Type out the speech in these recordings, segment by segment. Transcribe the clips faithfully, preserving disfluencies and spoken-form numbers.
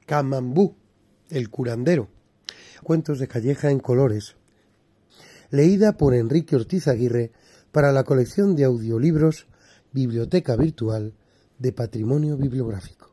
Kamambú, el curandero. Cuentos de Calleja en colores. Leída por Enrique Ortiz Aguirre para la colección de audiolibros Biblioteca Virtual de Patrimonio Bibliográfico.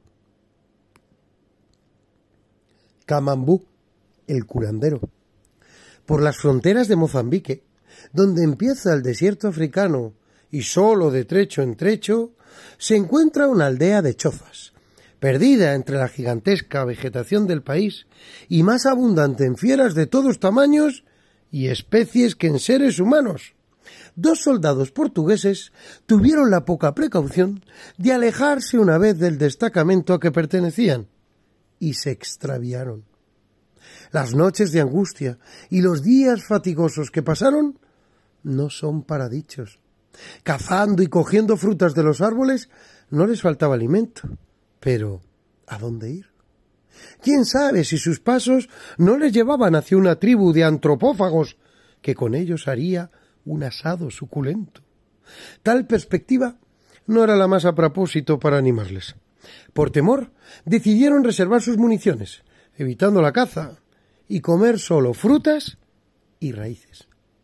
Kamambú, el curandero. Por las fronteras de Mozambique, donde empieza el desierto africano y solo de trecho en trecho, se encuentra una aldea de chozas, perdida entre la gigantesca vegetación del país y más abundante en fieras de todos tamaños y especies que en seres humanos. Dos soldados portugueses tuvieron la poca precaución de alejarse una vez del destacamento a que pertenecían y se extraviaron. Las noches de angustia y los días fatigosos que pasaron no son para dichos. Cazando y cogiendo frutas de los árboles no les faltaba alimento. Pero, ¿a dónde ir? ¿Quién sabe si sus pasos no les llevaban hacia una tribu de antropófagos que con ellos haría un asado suculento? Tal perspectiva no era la más a propósito para animarles. Por temor, decidieron reservar sus municiones, evitando la caza, y comer solo frutas y raíces.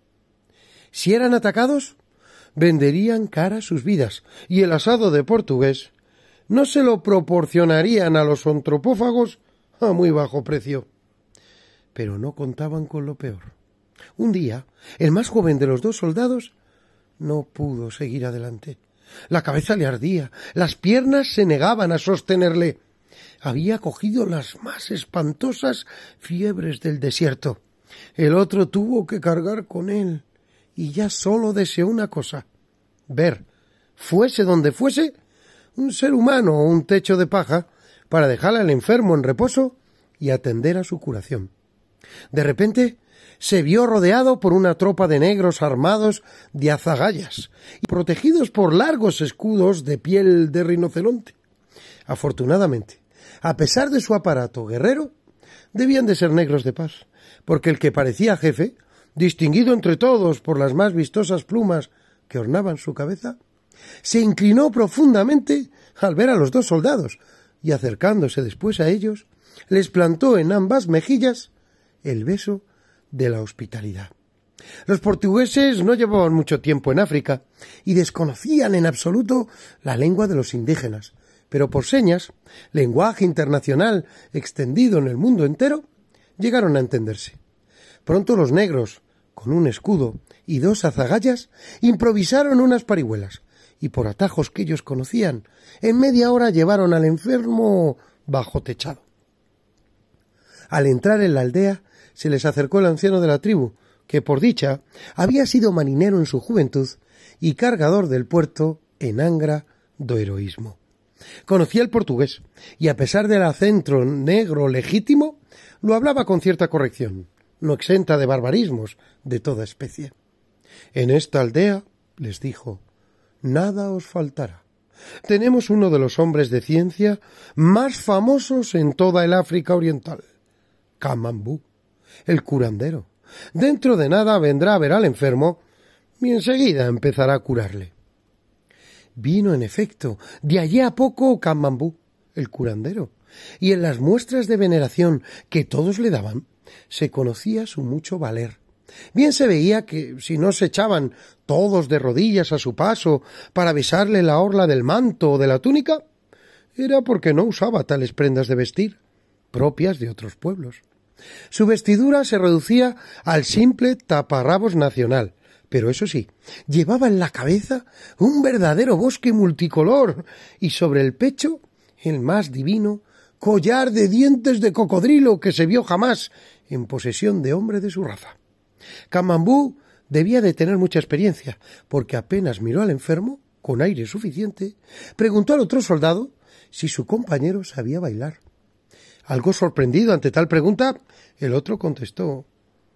Si eran atacados, venderían caras sus vidas, y el asado de portugués no se lo proporcionarían a los antropófagos a muy bajo precio. Pero no contaban con lo peor. Un día, el más joven de los dos soldados no pudo seguir adelante. La cabeza le ardía, las piernas se negaban a sostenerle. Había cogido las más espantosas fiebres del desierto. El otro tuvo que cargar con él, y ya solo deseó una cosa: ver, fuese donde fuese, un ser humano o un techo de paja para dejar al enfermo en reposo y atender a su curación. De repente se vio rodeado por una tropa de negros armados de azagallas y protegidos por largos escudos de piel de rinoceronte. Afortunadamente, a pesar de su aparato guerrero, debían de ser negros de paz, porque el que parecía jefe, distinguido entre todos por las más vistosas plumas que ornaban su cabeza, se inclinó profundamente al ver a los dos soldados y, acercándose después a ellos, les plantó en ambas mejillas el beso de la hospitalidad. Los portugueses no llevaban mucho tiempo en África y desconocían en absoluto la lengua de los indígenas, pero por señas, lenguaje internacional extendido en el mundo entero, llegaron a entenderse. Pronto los negros, con un escudo y dos azagallas, improvisaron unas parihuelas, y por atajos que ellos conocían, en media hora llevaron al enfermo bajo techado. Al entrar en la aldea, se les acercó el anciano de la tribu, que por dicha había sido marinero en su juventud y cargador del puerto en Angra do Heroísmo. Conocía el portugués, y a pesar del acento negro legítimo, lo hablaba con cierta corrección, no exenta de barbarismos de toda especie. En esta aldea, les dijo, nada os faltará. Tenemos uno de los hombres de ciencia más famosos en toda el África Oriental, Kamambú, el curandero. Dentro de nada vendrá a ver al enfermo y enseguida empezará a curarle. Vino, en efecto, de allí a poco Kamambú, el curandero, y en las muestras de veneración que todos le daban, se conocía su mucho valer. Bien se veía que, si no se echaban todos de rodillas a su paso para besarle la orla del manto o de la túnica, era porque no usaba tales prendas de vestir, propias de otros pueblos. Su vestidura se reducía al simple taparrabos nacional, pero eso sí, llevaba en la cabeza un verdadero bosque multicolor y sobre el pecho el más divino collar de dientes de cocodrilo que se vio jamás en posesión de hombre de su raza. Kamambú debía de tener mucha experiencia, porque apenas miró al enfermo, con aire suficiente, preguntó al otro soldado si su compañero sabía bailar. Algo sorprendido ante tal pregunta, el otro contestó: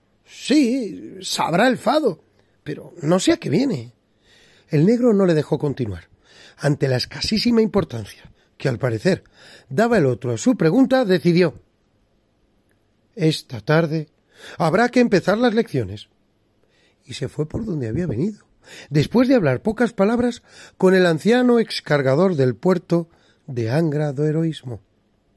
sí, sabrá el fado, pero no sé a qué viene. El negro no le dejó continuar. Ante la escasísima importancia que, al parecer, daba el otro a su pregunta, decidió: esta tarde habrá que empezar las lecciones. Y se fue por donde había venido, después de hablar pocas palabras con el anciano excargador del puerto de Angra do Heroísmo.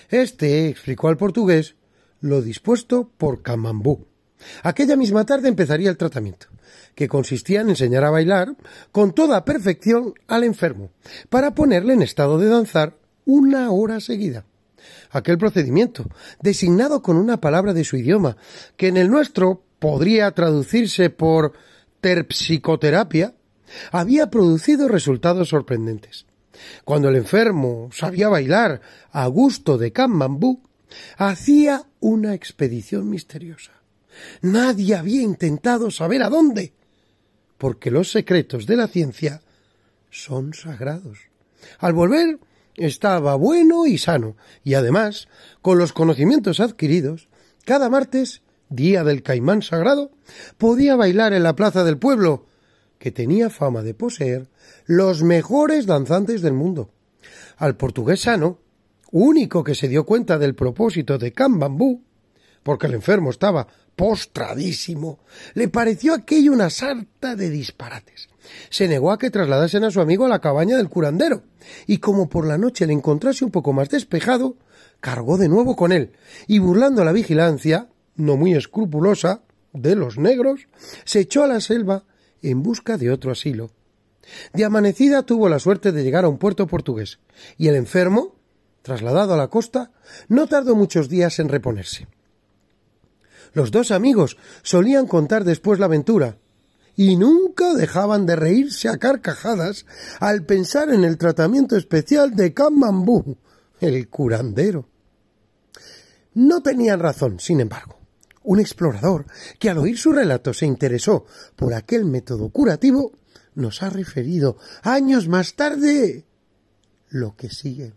Este explicó al portugués lo dispuesto por Kamambú. Aquella misma tarde empezaría el tratamiento, que consistía en enseñar a bailar con toda perfección al enfermo, para ponerle en estado de danzar una hora seguida. Aquel procedimiento, designado con una palabra de su idioma, que en el nuestro podría traducirse por terpsicoterapia, había producido resultados sorprendentes. Cuando el enfermo sabía bailar a gusto de Kamambú, hacía una expedición misteriosa. Nadie había intentado saber a dónde, porque los secretos de la ciencia son sagrados. Al volver estaba bueno y sano, y además, con los conocimientos adquiridos, cada martes, día del caimán sagrado, podía bailar en la plaza del pueblo, que tenía fama de poseer los mejores danzantes del mundo. Al portugués sano, único que se dio cuenta del propósito de Kamambú, porque el enfermo estaba postradísimo, le pareció aquello una sarta de disparates. Se negó a que trasladasen a su amigo a la cabaña del curandero, y como por la noche le encontrase un poco más despejado, cargó de nuevo con él, y burlando la vigilancia, no muy escrupulosa, de los negros, se echó a la selva en busca de otro asilo. De amanecida tuvo la suerte de llegar a un puerto portugués, y el enfermo, trasladado a la costa, no tardó muchos días en reponerse. Los dos amigos solían contar después la aventura, y nunca dejaban de reírse a carcajadas al pensar en el tratamiento especial de Kamambú, el curandero. No tenían razón, sin embargo. Un explorador que al oír su relato se interesó por aquel método curativo nos ha referido años más tarde lo que sigue.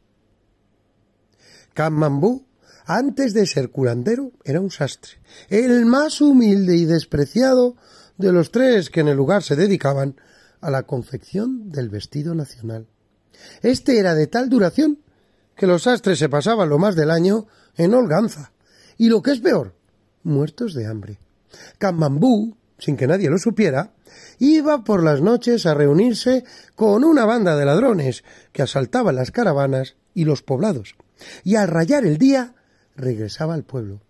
Kamambú, antes de ser curandero, era un sastre, el más humilde y despreciado de los tres que en el lugar se dedicaban a la confección del vestido nacional. Este era de tal duración que los sastres se pasaban lo más del año en holganza, y lo que es peor, muertos de hambre. Kamambú, sin que nadie lo supiera, iba por las noches a reunirse con una banda de ladrones que asaltaban las caravanas y los poblados, y al rayar el día regresaba al pueblo.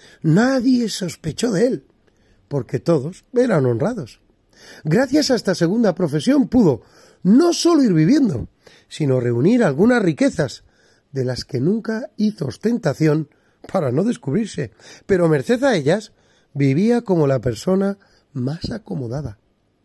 Nadie sospechó de él, porque todos eran honrados. Gracias a esta segunda profesión pudo no solo ir viviendo, sino reunir algunas riquezas, de las que nunca hizo ostentación para no descubrirse, pero merced a ellas vivía como la persona más acomodada.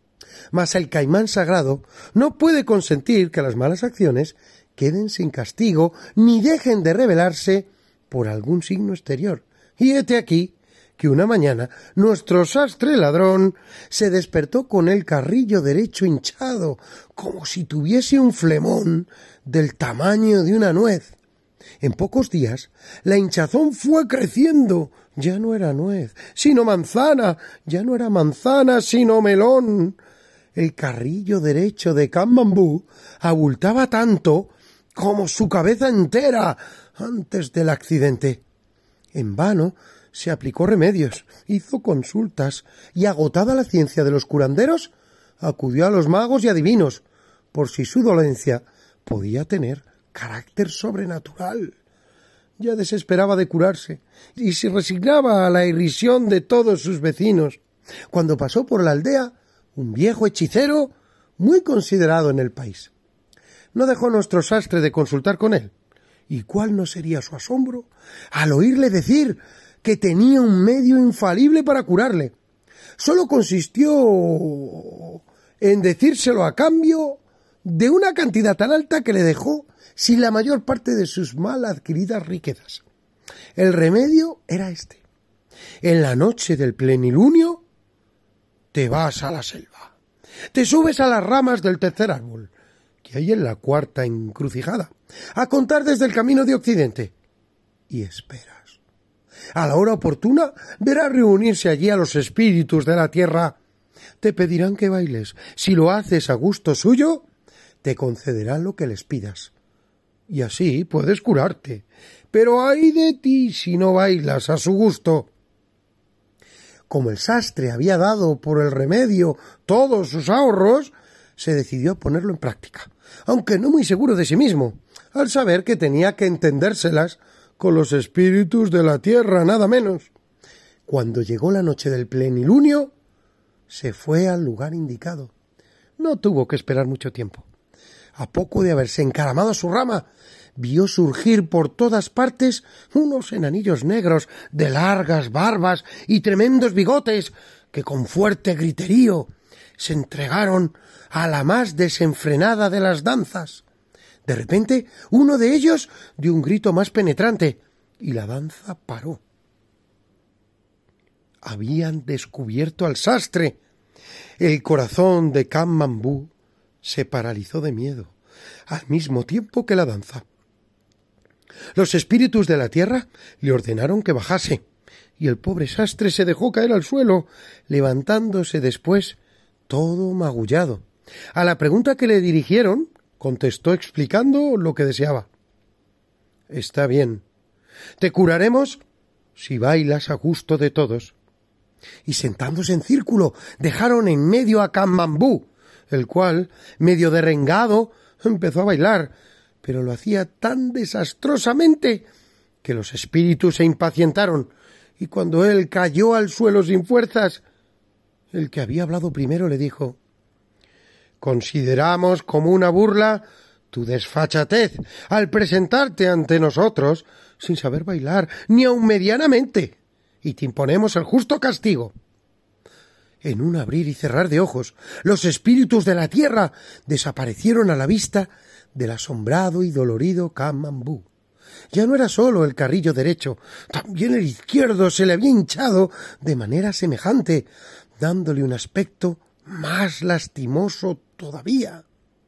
Mas el caimán sagrado no puede consentir que las malas acciones queden sin castigo ni dejen de revelarse por algún signo exterior. Y hete aquí que una mañana nuestro sastre ladrón se despertó con el carrillo derecho hinchado, como si tuviese un flemón del tamaño de una nuez. En pocos días la hinchazón fue creciendo. Ya no era nuez, sino manzana. Ya no era manzana, sino melón. El carrillo derecho de Kamambú abultaba tanto como su cabeza entera antes del accidente. En vano se aplicó remedios, hizo consultas, y agotada la ciencia de los curanderos, acudió a los magos y adivinos, por si su dolencia podía tener carácter sobrenatural. Ya desesperaba de curarse, y se resignaba a la irrisión de todos sus vecinos, cuando pasó por la aldea un viejo hechicero muy considerado en el país. No dejó nuestro sastre de consultar con él, y cuál no sería su asombro al oírle decir que tenía un medio infalible para curarle. Solo consistió en decírselo a cambio de una cantidad tan alta que le dejó sin la mayor parte de sus mal adquiridas riquezas. El remedio era este: en la noche del plenilunio te vas a la selva, te subes a las ramas del tercer árbol, que hay en la cuarta encrucijada, a contar desde el camino de Occidente, y esperas. A la hora oportuna verás reunirse allí a los espíritus de la tierra. Te pedirán que bailes. Si lo haces a gusto suyo, te concederán lo que les pidas. Y así puedes curarte. Pero ay de ti si no bailas a su gusto. Como el sastre había dado por el remedio todos sus ahorros, se decidió a ponerlo en práctica, aunque no muy seguro de sí mismo, al saber que tenía que entendérselas con los espíritus de la tierra, nada menos. Cuando llegó la noche del plenilunio, se fue al lugar indicado. No tuvo que esperar mucho tiempo. A poco de haberse encaramado a su rama, vio surgir por todas partes unos enanillos negros de largas barbas y tremendos bigotes que con fuerte griterío se entregaron a la más desenfrenada de las danzas. De repente, uno de ellos dio un grito más penetrante y la danza paró. Habían descubierto al sastre. El corazón de Kam-Bambú se paralizó de miedo, al mismo tiempo que la danza. Los espíritus de la tierra le ordenaron que bajase, y el pobre sastre se dejó caer al suelo, levantándose después todo magullado. A la pregunta que le dirigieron, contestó explicando lo que deseaba. «Está bien. Te curaremos si bailas a gusto de todos». Y sentándose en círculo, dejaron en medio a Kam-Bambú, el cual, medio derrengado, empezó a bailar, pero lo hacía tan desastrosamente que los espíritus se impacientaron, y cuando él cayó al suelo sin fuerzas, el que había hablado primero le dijo: «Consideramos como una burla tu desfachatez al presentarte ante nosotros sin saber bailar ni aun medianamente, y te imponemos el justo castigo». En un abrir y cerrar de ojos, los espíritus de la tierra desaparecieron a la vista del asombrado y dolorido Kam-Bambú. Ya no era solo el carrillo derecho, también el izquierdo se le había hinchado de manera semejante, dándole un aspecto más lastimoso todavía.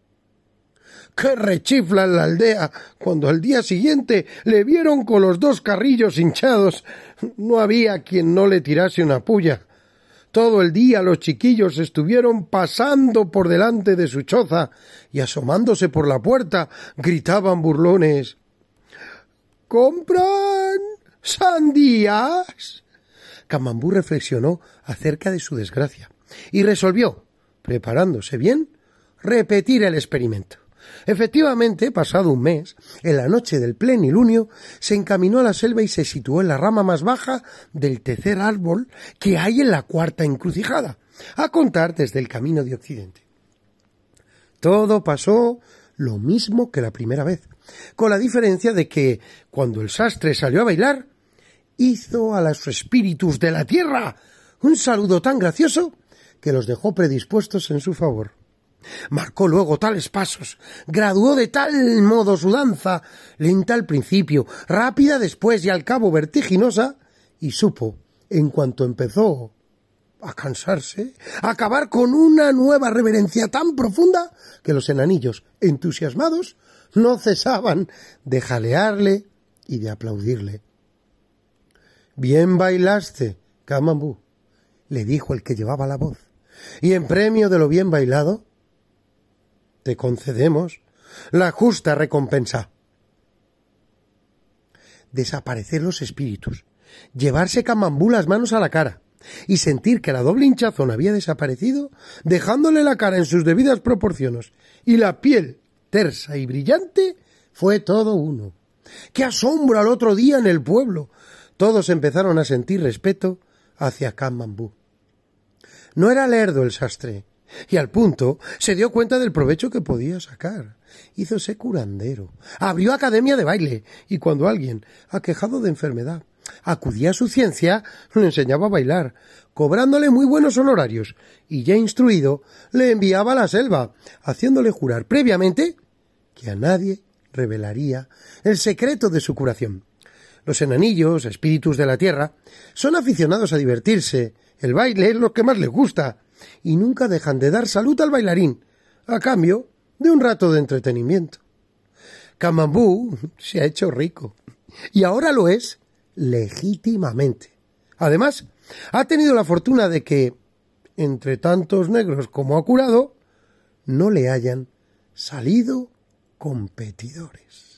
¡Qué rechifla en la aldea! Cuando al día siguiente le vieron con los dos carrillos hinchados, no había quien no le tirase una pulla. Todo el día los chiquillos estuvieron pasando por delante de su choza y asomándose por la puerta gritaban burlones: «¿Compran sandías?». Kam-Bambú reflexionó acerca de su desgracia y resolvió, preparándose bien, repetir el experimento. Efectivamente, pasado un mes, en la noche del plenilunio, se encaminó a la selva y se situó en la rama más baja del tercer árbol que hay en la cuarta encrucijada, a contar desde el camino de Occidente. Todo pasó lo mismo que la primera vez, con la diferencia de que, cuando el sastre salió a bailar, hizo a los espíritus de la tierra un saludo tan gracioso que los dejó predispuestos en su favor. Marcó luego tales pasos, graduó de tal modo su danza, lenta al principio, rápida después y al cabo vertiginosa, y supo, en cuanto empezó a cansarse, acabar con una nueva reverencia tan profunda que los enanillos, entusiasmados, no cesaban de jalearle y de aplaudirle. «Bien bailaste, Kam-Bambú», le dijo el que llevaba la voz, «y en premio de lo bien bailado te concedemos la justa recompensa». Desaparecer los espíritus, llevarse Kam-Bambú las manos a la cara y sentir que la doble hinchazón había desaparecido, dejándole la cara en sus debidas proporciones y la piel tersa y brillante, fue todo uno. ¡Qué asombro al otro día en el pueblo! Todos empezaron a sentir respeto hacia Kam-Bambú. No era lerdo el sastre, y al punto se dio cuenta del provecho que podía sacar. Hízose curandero, abrió academia de baile, y cuando alguien, aquejado de enfermedad, acudía a su ciencia, le enseñaba a bailar, cobrándole muy buenos honorarios, y ya instruido, le enviaba a la selva, haciéndole jurar previamente que a nadie revelaría el secreto de su curación. Los enanillos, espíritus de la tierra, son aficionados a divertirse, el baile es lo que más les gusta, y nunca dejan de dar salud al bailarín, a cambio de un rato de entretenimiento. Kam-Bambú se ha hecho rico, y ahora lo es legítimamente. Además, ha tenido la fortuna de que, entre tantos negros como ha curado, no le hayan salido competidores.